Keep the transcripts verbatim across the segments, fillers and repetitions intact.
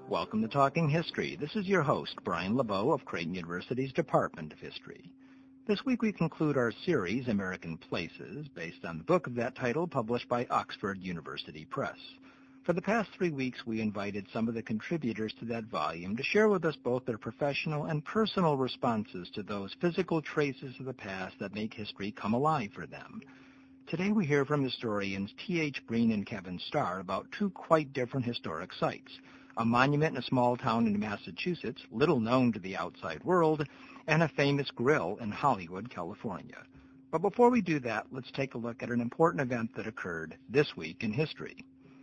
Welcome to Talking History. This is your host, Brian LeBeau of Creighton University's Department of History. This week we conclude our series, American Places, based on the book of that title published by Oxford University Press. For the past three weeks, we invited some of the contributors to that volume to share with us both their professional and personal responses to those physical traces of the past that make history come alive for them. Today we hear from historians T H Breen and Kevin Starr about two quite different historic sites, a monument in a small town in Massachusetts, little known to the outside world, and a famous grill in Hollywood, California. But before we do that, let's take a look at an important event that occurred this week in history.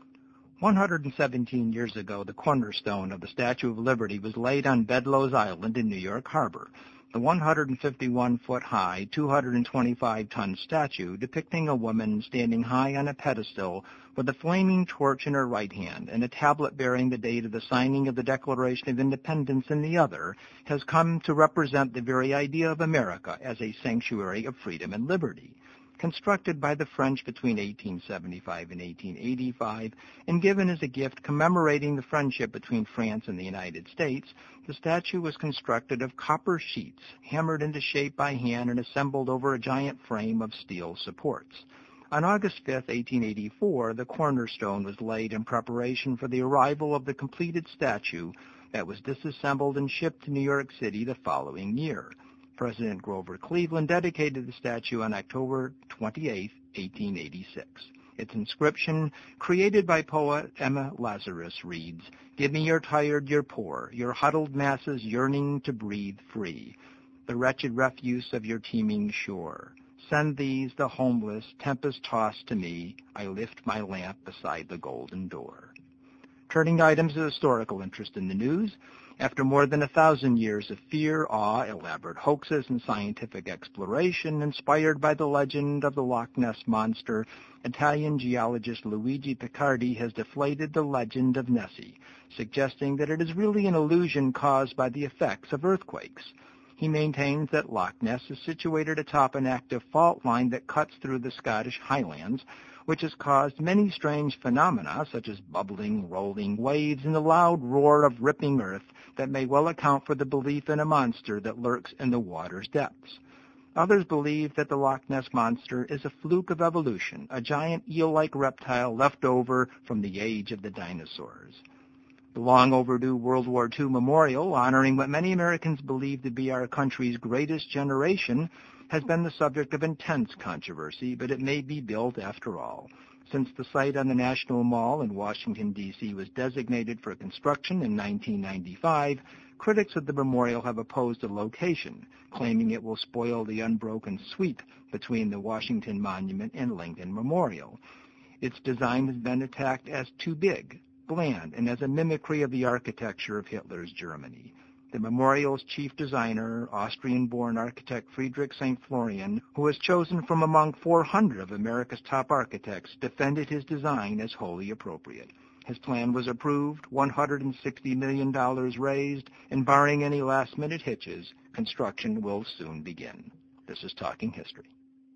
one hundred seventeen years ago, the cornerstone of the Statue of Liberty was laid on Bedloes Island in New York Harbor. The one hundred fifty-one foot high, two hundred twenty-five ton statue depicting a woman standing high on a pedestal with a flaming torch in her right hand and a tablet bearing the date of the signing of the Declaration of Independence in the other has come to represent the very idea of America as a sanctuary of freedom and liberty. Constructed by the French between eighteen seventy-five and eighteen eighty-five and given as a gift commemorating the friendship between France and the United States, the statue was constructed of copper sheets, hammered into shape by hand and assembled over a giant frame of steel supports. On August fifth, eighteen eighty-four, the cornerstone was laid in preparation for the arrival of the completed statue that was disassembled and shipped to New York City the following year. President Grover Cleveland dedicated the statue on October twenty-eighth, eighteen eighty-six. Its inscription, created by poet Emma Lazarus, reads, "Give me your tired, your poor, your huddled masses yearning to breathe free, the wretched refuse of your teeming shore. Send these, the homeless, tempest-tossed to me. I lift my lamp beside the golden door." Turning to items of historical interest in the news, after more than a thousand years of fear, awe, elaborate hoaxes, and scientific exploration inspired by the legend of the Loch Ness Monster, Italian geologist Luigi Picardi has deflated the legend of Nessie, suggesting that it is really an illusion caused by the effects of earthquakes. He maintains that Loch Ness is situated atop an active fault line that cuts through the Scottish Highlands, which has caused many strange phenomena such as bubbling, rolling waves and the loud roar of ripping earth that may well account for the belief in a monster that lurks in the water's depths. Others believe that the Loch Ness Monster is a fluke of evolution, a giant eel-like reptile left over from the age of the dinosaurs. The long overdue World War Two memorial, honoring what many Americans believe to be our country's greatest generation, has been the subject of intense controversy, but it may be built after all. Since the site on the National Mall in Washington, D C was designated for construction in nineteen ninety-five, critics of the memorial have opposed the location, claiming it will spoil the unbroken sweep between the Washington Monument and Lincoln Memorial. Its design has been attacked as too big, bland, and as a mimicry of the architecture of Hitler's Germany. The memorial's chief designer, Austrian-born architect Friedrich Saint Florian, who was chosen from among four hundred of America's top architects, defended his design as wholly appropriate. His plan was approved, one hundred sixty million dollars raised, and barring any last-minute hitches, construction will soon begin. This is Talking History.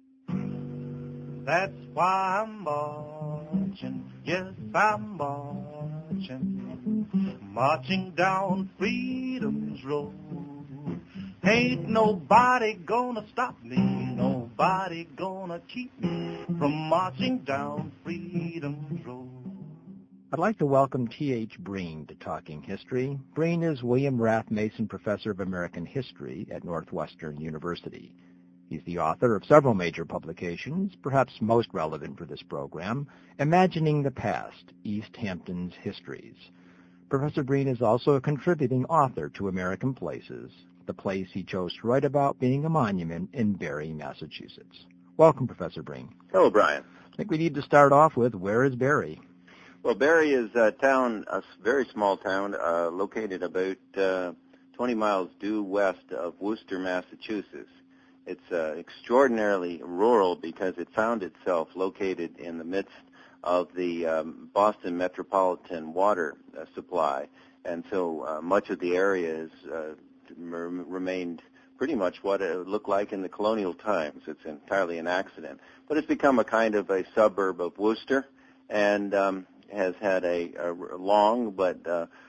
That's why I'm marching, yes, I'm marching, marching down Freedom's Road. Ain't nobody gonna stop me, nobody gonna keep me from marching down Freedom's Road. I'd like to welcome T H Breen to Talking History. Breen is William Rath Mason Professor of American History at Northwestern University. He's the author of several major publications, perhaps most relevant for this program, Imagining the Past, East Hampton's Histories. Professor Breen is also a contributing author to American Places, the place he chose to write about being a monument in Barre, Massachusetts. Welcome, Professor Breen. Hello, Brian. I think we need to start off with, where is Barre? Well, Barre is a town, a very small town, uh, located about uh, twenty miles due west of Worcester, Massachusetts. It's uh, extraordinarily rural because it found itself located in the midst of the um, Boston metropolitan water uh, supply, and so uh, much of the area has uh, remained pretty much what it looked like in the colonial times. It's entirely an accident, but it's become a kind of a suburb of Worcester, and um, has had a, a long but uh,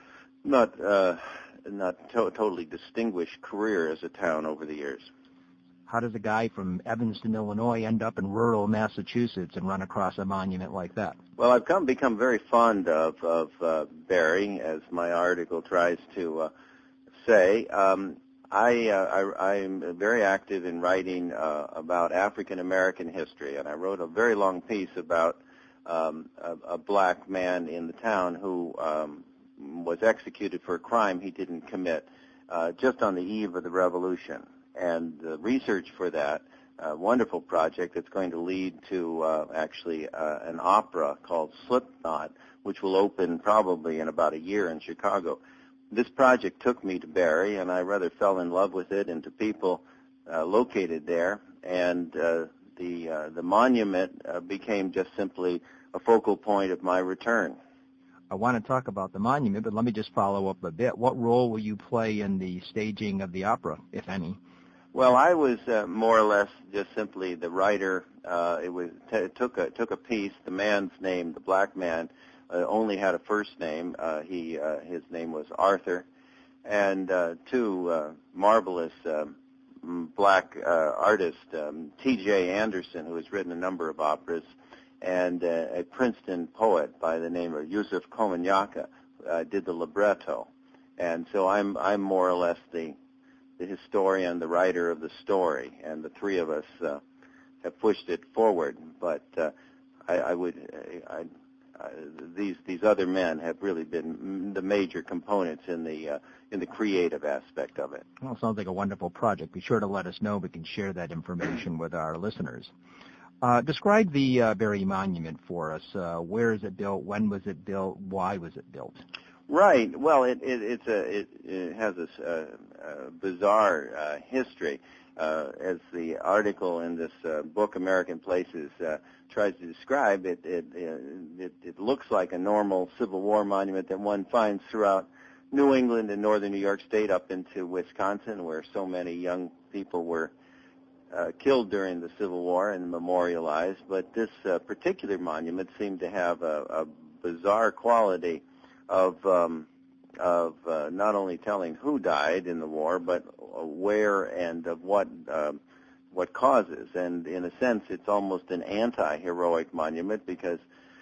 not uh, not to- totally distinguished career as a town over the years. How does a guy from Evanston, Illinois, end up in rural Massachusetts and run across a monument like that? Well, I've come become very fond of of uh, Barrie, as my article tries to uh, say. Um, I, uh, I I'm very active in writing uh, about African American history, and I wrote a very long piece about um, a, a black man in the town who um, was executed for a crime he didn't commit uh, just on the eve of the Revolution. And the research for that uh, wonderful project that's going to lead to uh, actually uh, an opera called Slipknot, which will open probably in about a year in Chicago. This project took me to Barrie, and I rather fell in love with it and to people uh, located there. And uh, the uh, the monument uh, became just simply a focal point of my return. I want to talk about the monument, but let me just follow up a bit. What role will you play in the staging of the opera, if any? Well, I was uh, more or less just simply the writer. Uh, it was t- it took a took a piece. The man's name, the black man, uh, only had a first name. Uh, he uh, his name was Arthur, and uh, two uh, marvelous um, black uh, artists, um, T J Anderson, who has written a number of operas, and uh, a Princeton poet by the name of Yusuf Komanyaka uh, did the libretto. And so I'm I'm more or less the the historian, the writer of the story, and the three of us uh, have pushed it forward. But uh, I, I would, I, I, these these other men have really been the major components in the uh, in the creative aspect of it. Well, sounds like a wonderful project. Be sure to let us know. We can share that information with our listeners. Uh, describe the uh, Barrie Monument for us. Uh, where is it built? When was it built? Why was it built? Right. Well, it, it, it's a, it, it has this uh, uh, bizarre uh, history. Uh, as the article in this uh, book, American Places, uh, tries to describe it, it, it, it looks like a normal Civil War monument that one finds throughout New England and northern New York State up into Wisconsin, where so many young people were uh, killed during the Civil War and memorialized. But this uh, particular monument seemed to have a, a bizarre quality of um, of uh, not only telling who died in the war, but where and of what uh, what causes. And in a sense, it's almost an anti-heroic monument because,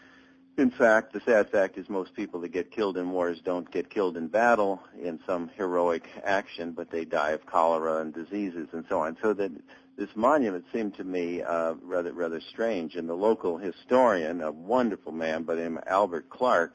in fact, the sad fact is most people that get killed in wars don't get killed in battle in some heroic action, but they die of cholera and diseases and so on. So that this monument seemed to me uh, rather rather strange. And the local historian, a wonderful man by the name of Albert Clark,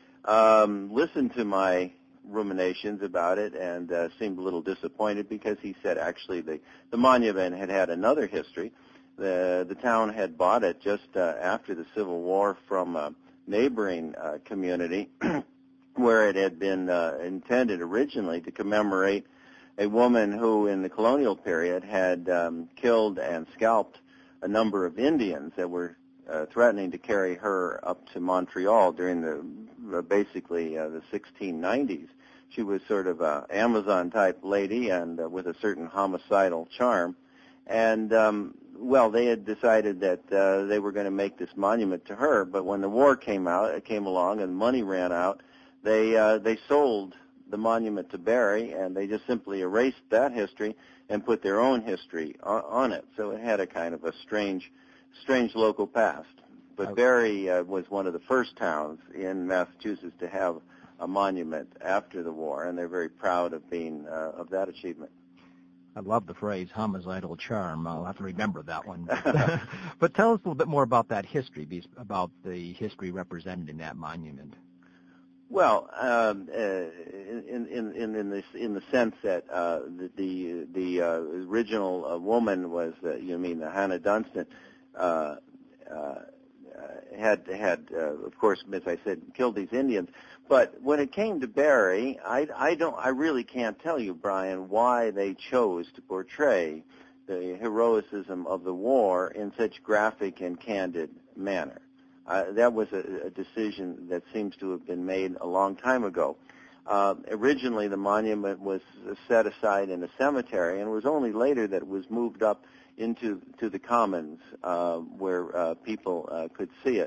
Um, listened to my ruminations about it and uh, seemed a little disappointed because he said actually the, the monument had had another history. The, the town had bought it just uh, after the Civil War from a neighboring uh, community where it had been uh, intended originally to commemorate a woman who in the colonial period had um, killed and scalped a number of Indians that were Uh, threatening to carry her up to Montreal during the uh, basically uh, the sixteen nineties. She was sort of a Amazon-type lady and uh, with a certain homicidal charm. And, um, well, they had decided that uh, they were going to make this monument to her. But when the war came out, it came along and money ran out, they uh, they sold the monument to Barrie, and they just simply erased that history and put their own history on, on it. So it had a kind of a strange strange local past. But Barrie uh, was one of the first towns in Massachusetts to have a monument after the war, and they're very proud of being uh, of that achievement. I love the phrase homicidal charm. I'll have to remember that one. But tell us a little bit more about that history, about the history represented in that monument. Well, um, uh, in, in, in, in, this, in the sense that uh, the the, the uh, original uh, woman was, uh, you mean the Hannah Dunstan, Uh, uh, had, had uh, of course, as I said, killed these Indians. But when it came to Barrie, I, I don't, I really can't tell you, Brian, why they chose to portray the heroism of the war in such graphic and candid manner. Uh, that was a, a decision that seems to have been made a long time ago. Uh, originally, the monument was set aside in a cemetery, and it was only later that it was moved up into to the commons uh, where uh, people uh, could see it.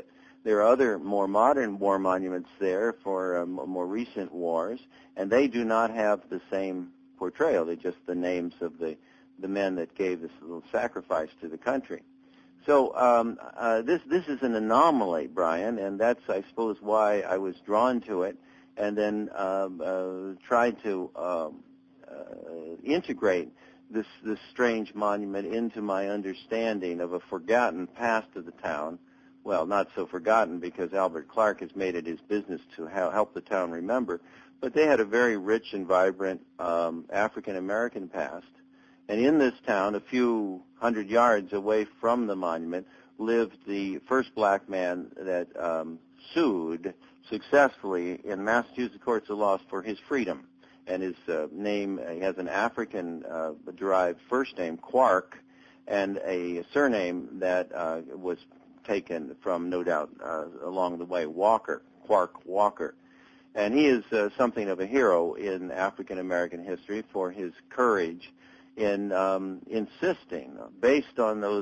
There are other more modern war monuments there for um, more recent wars, and they do not have the same portrayal. They're just the names of the, the men that gave this little sacrifice to the country. So um, uh, this this is an anomaly, Brian, and that's, I suppose, why I was drawn to it, and then um, uh, tried to um, uh, integrate this this strange monument into my understanding of a forgotten past of the town. Well, not so forgotten, because Albert Clark has made it his business to ha- help the town remember, but they had a very rich and vibrant um, African-American past. And in this town, a few hundred yards away from the monument, lived the first black man that um, sued successfully in Massachusetts courts of law for his freedom. And his uh, name, uh, he has an African-derived uh, first name, Quark, and a surname that uh, was taken from, no doubt, uh, along the way, Walker, Quark Walker. And he is uh, something of a hero in African-American history for his courage in um, insisting, based on those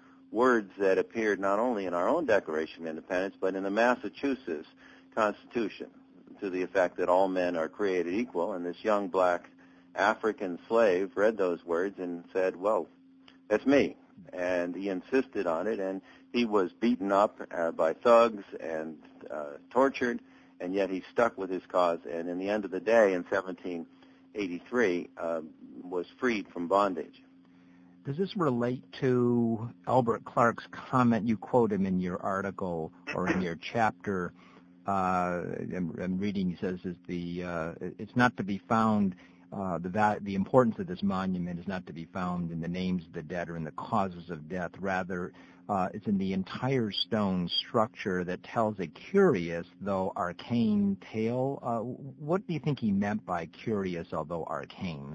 words that appeared not only in our own Declaration of Independence, but in the Massachusetts Constitution, to the effect that all men are created equal. And this young black African slave read those words and said, well, that's me. And he insisted on it, and he was beaten up uh, by thugs and uh, tortured, and yet he stuck with his cause. And in the end of the day, in seventeen eighty-three, uh, was freed from bondage. Does this relate to Albert Clark's comment? You quote him in your article or in your chapter. Uh, I'm, I'm reading. He says, "Is the uh, it's not to be found." Uh, the va- the importance of this monument is not to be found in the names of the dead or in the causes of death. Rather, uh, it's in the entire stone structure that tells a curious, though arcane, tale. Uh, what do you think he meant by curious, although arcane?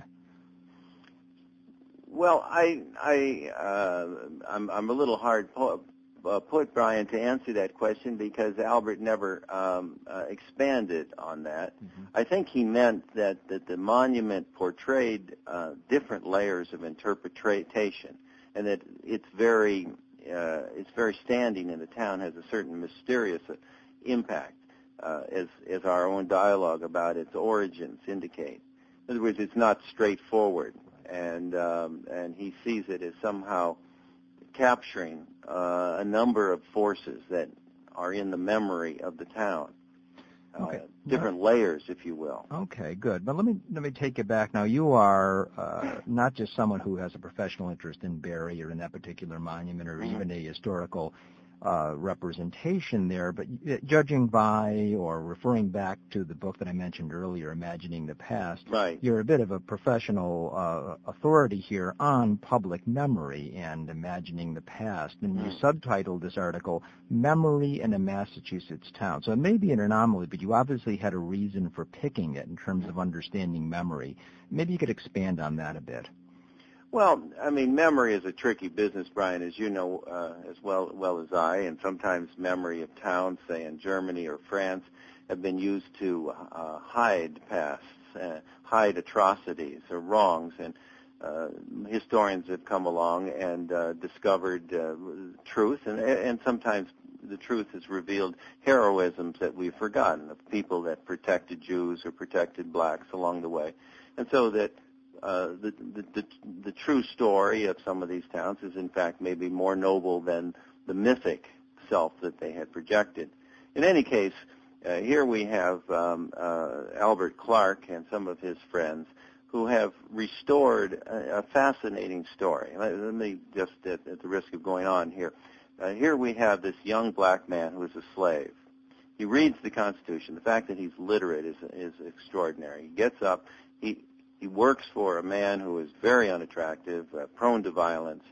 Well, I, I, uh, I'm, I'm a little hard po- uh, put, Brian, to answer that question because Albert never um, uh, expanded on that. Mm-hmm. I think he meant that, that the monument portrayed uh, different layers of interpretation, and that it's very, uh, it's very standing in the town, has a certain mysterious impact, uh, as, as our own dialogue about its origins indicate. In other words, it's not straightforward. And um, and he sees it as somehow capturing uh, a number of forces that are in the memory of the town, uh, okay. different yeah. layers, if you will. Okay, good. But let me let me take it back. Now, you are uh, not just someone who has a professional interest in Barrie or in that particular monument or mm-hmm. even a historical uh, representation there, but judging by or referring back to the book that I mentioned earlier, Imagining the Past, right. you're a bit of a professional uh, authority here on public memory and imagining the past. And mm. you subtitled this article, Memory in a Massachusetts Town. So it may be an anomaly, but you obviously had a reason for picking it in terms of understanding memory. Maybe you could expand on that a bit. Well, I mean, memory is a tricky business, Brian, as you know uh, as well well as I, and sometimes memory of towns, say in Germany or France, have been used to uh, hide pasts, uh, hide atrocities or wrongs, and uh, historians have come along and uh, discovered uh, truth, and, and sometimes the truth has revealed heroisms that we've forgotten, of people that protected Jews or protected blacks along the way, and so that Uh, the, the, the, the true story of some of these towns is, in fact, maybe more noble than the mythic self that they had projected. In any case, uh, here we have um, uh, Albert Clark and some of his friends who have restored a, a fascinating story. Let, let me just, at, at the risk of going on here, uh, here we have this young black man who is a slave. He reads the Constitution. The fact that he's literate is, is extraordinary. He gets up. He He works for a man who is very unattractive, uh, prone to violence,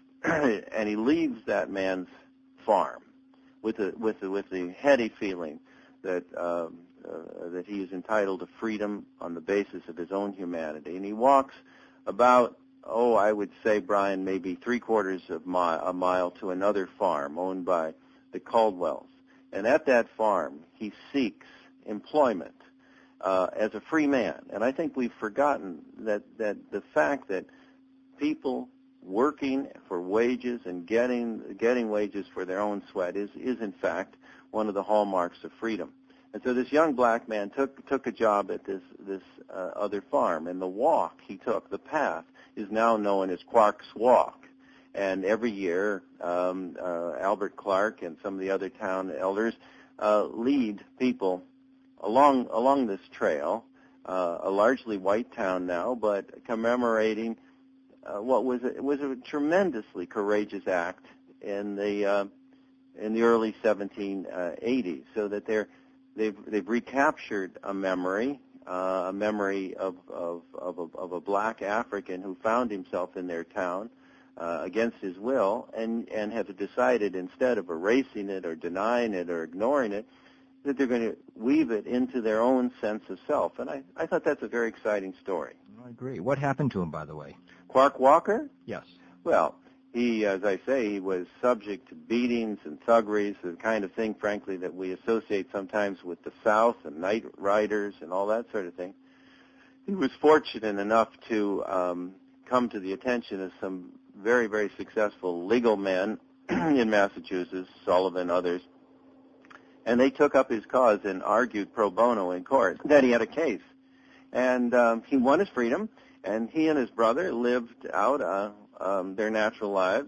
and he leaves that man's farm with the with the, with the heady feeling that um, uh, that he is entitled to freedom on the basis of his own humanity. And he walks about, oh, I would say, Brian, maybe three quarters of mi- a mile to another farm owned by the Caldwells. And at that farm, he seeks employment. Uh, as a free man. And I think we've forgotten that, that the fact that people working for wages and getting getting wages for their own sweat is, is in fact one of the hallmarks of freedom. And so this young black man took took a job at this this uh, other farm, and the walk he took, the path, is now known as Clark's Walk. And every year, um, uh, Albert Clark and some of the other town elders uh, lead people along along this trail, uh, a largely white town now, but commemorating uh, what was a, it was a tremendously courageous act in the uh, in the early seventeen eighties, so that they're they've they've recaptured a memory, uh, a memory of of of a, of a black African who found himself in their town uh, against his will, and and have decided, instead of erasing it or denying it or ignoring it, that they're going to weave it into their own sense of self. And I, I thought that's a very exciting story. I agree. What happened to him, by the way? Clark Walker? Yes. Well, he, as I say, he was subject to beatings and thuggeries, the kind of thing, frankly, that we associate sometimes with the South and night riders and all that sort of thing. He was fortunate enough to um, come to the attention of some very, very successful legal men in Massachusetts, Sullivan, others, and they took up his cause and argued pro bono in court that he had a case. And um, he won his freedom, and he and his brother lived out uh, um, their natural lives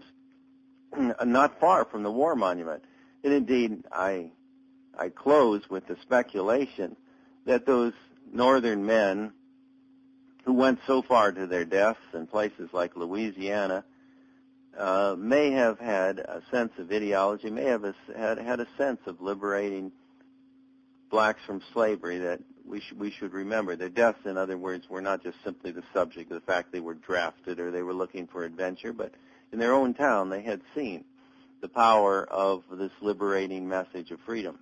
not far from the war monument. And indeed, I, I close with the speculation that those northern men who went so far to their deaths in places like Louisiana Uh, may have had a sense of ideology, may have a, had, had a sense of liberating blacks from slavery, that we, sh- we should remember. Their deaths, in other words, were not just simply the subject of the fact they were drafted or they were looking for adventure, but in their own town they had seen the power of this liberating message of freedom.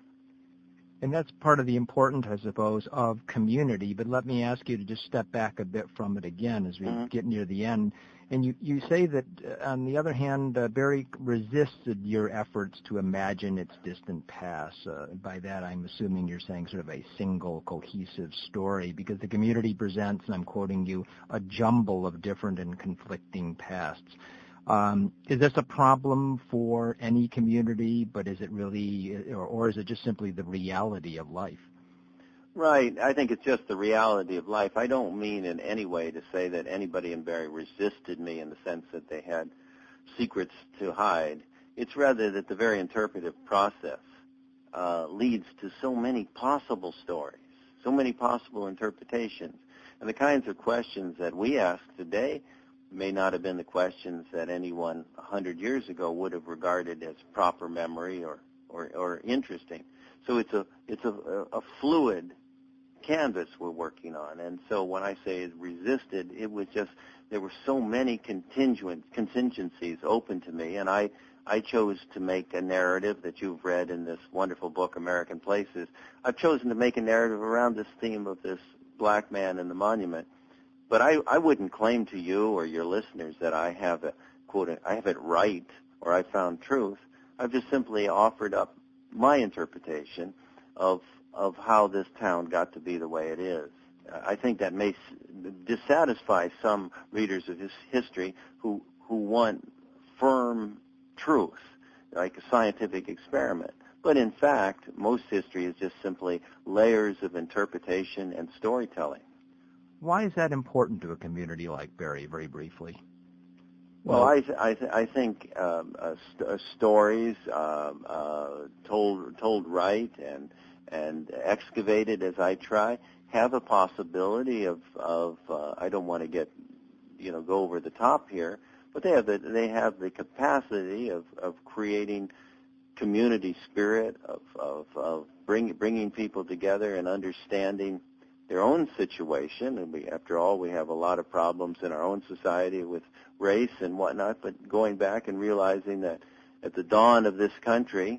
And that's part of the importance, I suppose, of community. But let me ask you to just step back a bit from it again as we mm-hmm. get near the end. And you, you say that, uh, on the other hand, uh, Barry resisted your efforts to imagine its distant past. Uh, by that, I'm assuming you're saying sort of a single, cohesive story, because the community presents, and I'm quoting you, a jumble of different and conflicting pasts. Um, is this a problem for any community, but is it really, or, or is it just simply the reality of life? Right. I think it's just the reality of life. I don't mean in any way to say that anybody in Barry resisted me in the sense that they had secrets to hide. It's rather that the very interpretive process uh, leads to so many possible stories, so many possible interpretations. And the kinds of questions that we ask today may not have been the questions that anyone a hundred years ago would have regarded as proper memory or, or, or interesting. So it's a it's a, a fluid canvas we're working on. And so when I say it resisted, it was just there were so many contingent contingencies open to me, and I I chose to make a narrative that you've read in this wonderful book, American Places. I've chosen to make a narrative around this theme of this black man in the monument. But I, I wouldn't claim to you or your listeners that I have a quote I have it right or I found truth. I've just simply offered up my interpretation of of how this town got to be the way it is. I think that may dissatisfy some readers of his history who who want firm truth, like a scientific experiment. But in fact, most history is just simply layers of interpretation and storytelling. Why is that important to a community like Barry, very briefly? Well, I, th- I, th- I think um, uh, st- uh, stories um, uh, told told right and and excavated as I try have a possibility of of uh, I don't want to get you know go over the top here, but they have the they have the capacity of, of creating community spirit, of of, of bring, bringing people together and understanding their own situation. And we, after all, we have a lot of problems in our own society with race and whatnot, but going back and realizing that at the dawn of this country,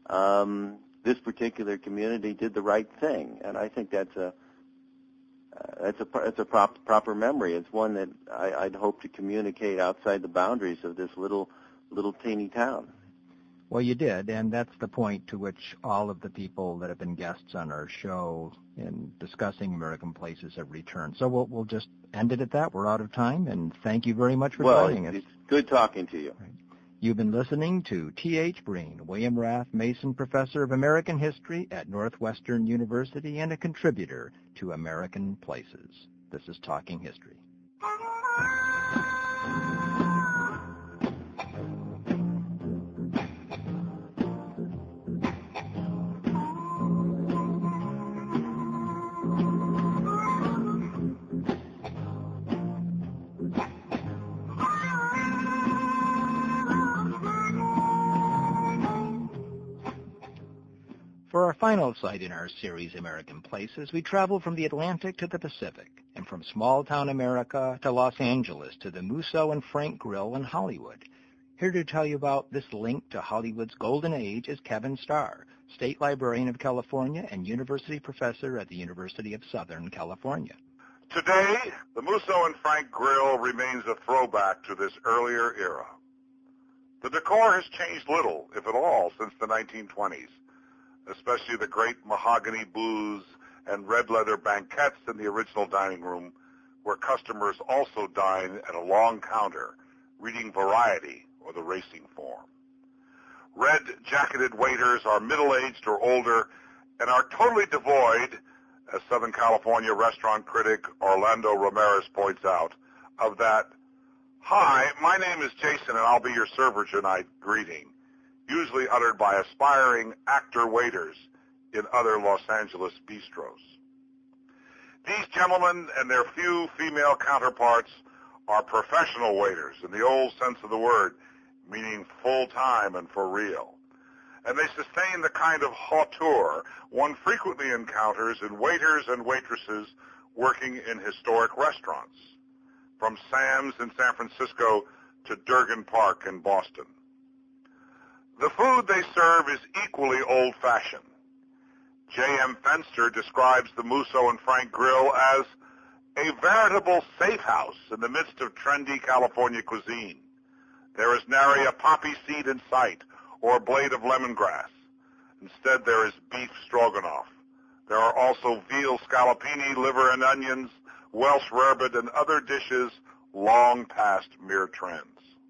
um, this particular community did the right thing. And I think that's a uh, that's a that's a prop, proper memory. It's one that I, I'd hope to communicate outside the boundaries of this little little teeny town. Well, you did, and that's the point to which all of the people that have been guests on our show in discussing American Places have returned. So we'll we'll just end it at that. We're out of time, and thank you very much for well, joining us. Well, it's good talking to you. Right. You've been listening to T H. Breen, William Rath Mason Professor of American History at Northwestern University and a contributor to American Places. This is Talking History. For our final site in our series, American Places, we travel from the Atlantic to the Pacific, and from small-town America to Los Angeles to the Musso and Frank Grill in Hollywood. Here to tell you about this link to Hollywood's golden age is Kevin Starr, State Librarian of California and University Professor at the University of Southern California. Today, the Musso and Frank Grill remains a throwback to this earlier era. The decor has changed little, if at all, since the nineteen twenties. Especially the great mahogany booths and red leather banquettes in the original dining room, where customers also dine at a long counter, reading Variety or the racing form. Red-jacketed waiters are middle-aged or older and are totally devoid, as Southern California restaurant critic Orlando Ramirez points out, of that, "Hi, my name is Jason and I'll be your server tonight" greeting, usually uttered by aspiring actor-waiters in other Los Angeles bistros. These gentlemen and their few female counterparts are professional waiters in the old sense of the word, meaning full-time and for real. And they sustain the kind of hauteur one frequently encounters in waiters and waitresses working in historic restaurants, from Sam's in San Francisco to Durgan Park in Boston. The food they serve is equally old-fashioned. J M Fenster describes the Musso and Frank Grill as a veritable safe house in the midst of trendy California cuisine. There is nary a poppy seed in sight or a blade of lemongrass. Instead, there is beef stroganoff. There are also veal scallopini, liver and onions, Welsh rarebit, and other dishes long past mere trends.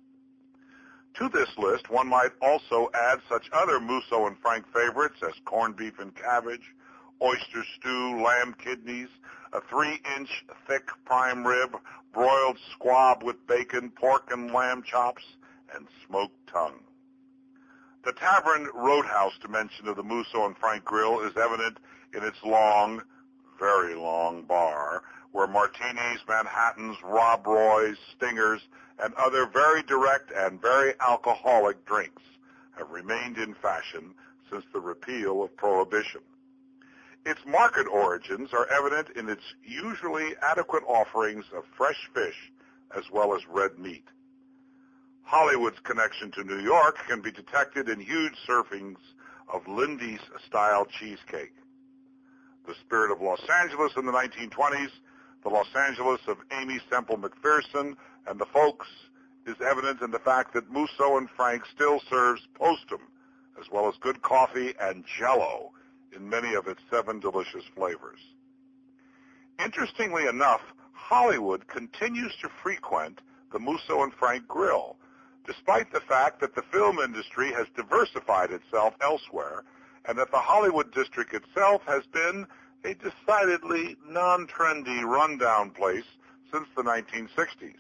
To this list, one might also add such other Musso and Frank favorites as corned beef and cabbage, oyster stew, lamb kidneys, a three-inch thick prime rib, broiled squab with bacon, pork and lamb chops, and smoked tongue. The Tavern Roadhouse dimension of the Musso and Frank Grill is evident in its long, very long bar, where martinis, Manhattans, Rob Roys, Stingers, and other very direct and very alcoholic drinks have remained in fashion since the repeal of Prohibition. Its market origins are evident in its usually adequate offerings of fresh fish as well as red meat. Hollywood's connection to New York can be detected in huge servings of Lindy's-style cheesecake. The spirit of Los Angeles in the nineteen twenties, the Los Angeles of Aimee Semple McPherson and the folks, is evident in the fact that Musso and Frank still serves postum, as well as good coffee and Jell-O in many of its seven delicious flavors. Interestingly enough, Hollywood continues to frequent the Musso and Frank Grill, despite the fact that the film industry has diversified itself elsewhere and that the Hollywood district itself has been a decidedly non-trendy rundown place since the nineteen sixties.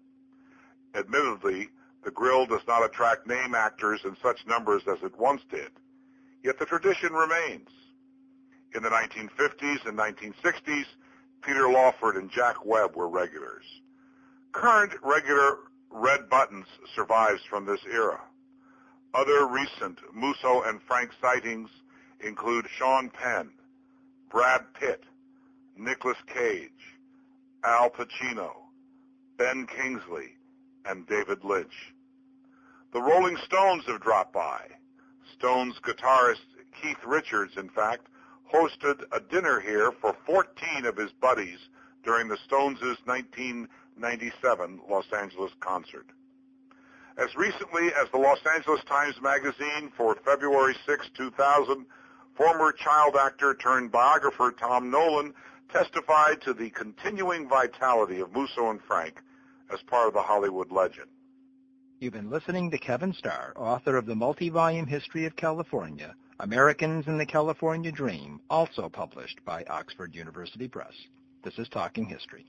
Admittedly, the grill does not attract name actors in such numbers as it once did, yet the tradition remains. In the nineteen fifties and nineteen sixties, Peter Lawford and Jack Webb were regulars. Current regular Red Buttons survives from this era. Other recent Musso and Frank sightings include Sean Penn, Brad Pitt, Nicolas Cage, Al Pacino, Ben Kingsley, and David Lynch. The Rolling Stones have dropped by. Stones guitarist Keith Richards, in fact, hosted a dinner here for fourteen of his buddies during the Stones' nineteen ninety-seven Los Angeles concert. As recently as the Los Angeles Times Magazine for February sixth, two thousand, former child actor turned biographer Tom Nolan testified to the continuing vitality of Musso and Frank as part of the Hollywood legend. You've been listening to Kevin Starr, author of the multi-volume History of California, Americans and the California Dream, also published by Oxford University Press. This is Talking History.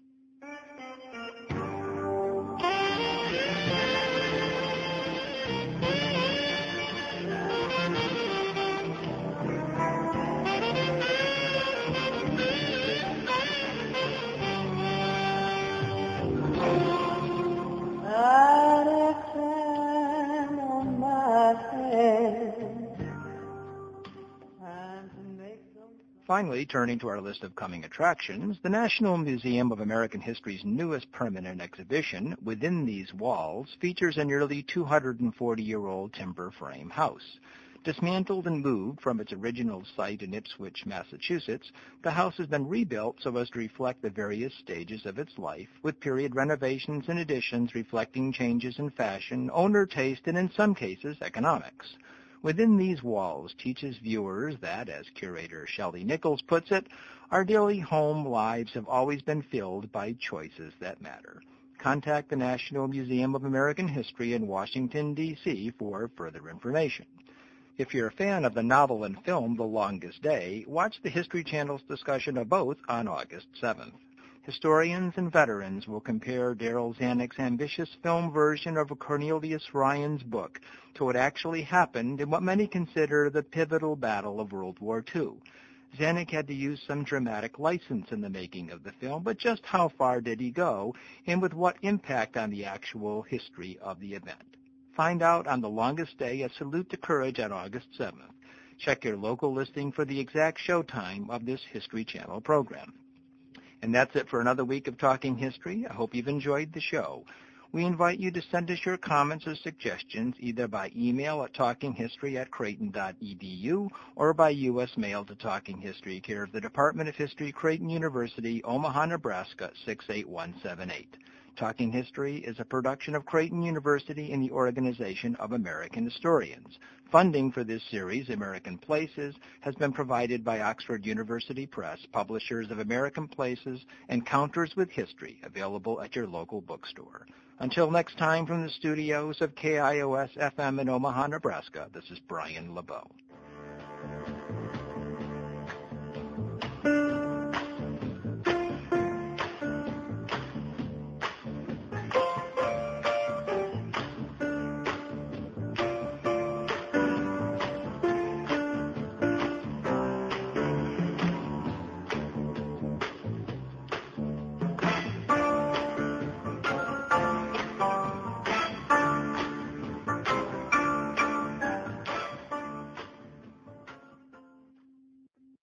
Finally, turning to our list of coming attractions, the National Museum of American History's newest permanent exhibition, Within These Walls, features a nearly two hundred forty-year-old timber frame house. Dismantled and moved from its original site in Ipswich, Massachusetts, the house has been rebuilt so as to reflect the various stages of its life, with period renovations and additions reflecting changes in fashion, owner taste, and in some cases, economics. Within These Walls teaches viewers that, as curator Shelley Nichols puts it, our daily home lives have always been filled by choices that matter. Contact the National Museum of American History in Washington, D C for further information. If you're a fan of the novel and film The Longest Day, watch the History Channel's discussion of both on August seventh. Historians and veterans will compare Darryl Zanuck's ambitious film version of Cornelius Ryan's book to what actually happened in what many consider the pivotal battle of World War Two. Zanuck had to use some dramatic license in the making of the film, but just how far did he go, and with what impact on the actual history of the event? Find out on The Longest Day, A Salute to Courage on August seventh. Check your local listing for the exact showtime of this History Channel program. And that's it for another week of Talking History. I hope you've enjoyed the show. We invite you to send us your comments or suggestions either by email at talkinghistory at creighton dot e d u or by U S mail to Talking History, care of the Department of History, Creighton University, Omaha, Nebraska, six eight one seven eight. Talking History is a production of Creighton University and the Organization of American Historians. Funding for this series, American Places, has been provided by Oxford University Press, publishers of American Places, Encounters with History, available at your local bookstore. Until next time, from the studios of K I O S F M in Omaha, Nebraska, this is Brian LeBeau.